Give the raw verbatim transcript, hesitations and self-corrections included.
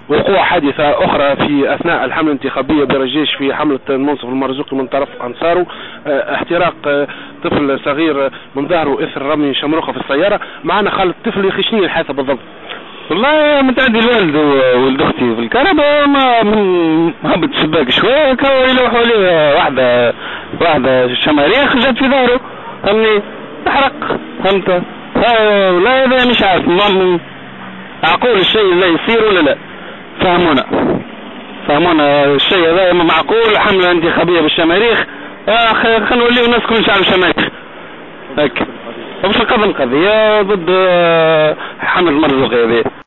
وقوع حادثة أخرى في أثناء الحملة الانتخابية برجيش في حملة المنصف المرزوقي من طرف أنصاره. احتراق طفل صغير من ظهره إثر رمي شمروخة في السيارة. معنا خالد الطفل يخشني الحادثة بالضبط. والله متعدي الوالد وولد اختي في الكهرباء، ما من هبط الشباك شويه كانوا يلوحوا عليه واحده واحده شماريخ جات في ظهره، فهمني تحرق، فهمت؟ لا هذا مش عارف معقول الشيء لا يصير ولا لا. فهمونا فهمونا الشيء هذا معقول؟ حمله انتخابيه بالشماريخ، خلينا نوليو الناس كل شعب شماريخ هيك. وباش نقضي القضيه ضد حمله المرزوقي هذه.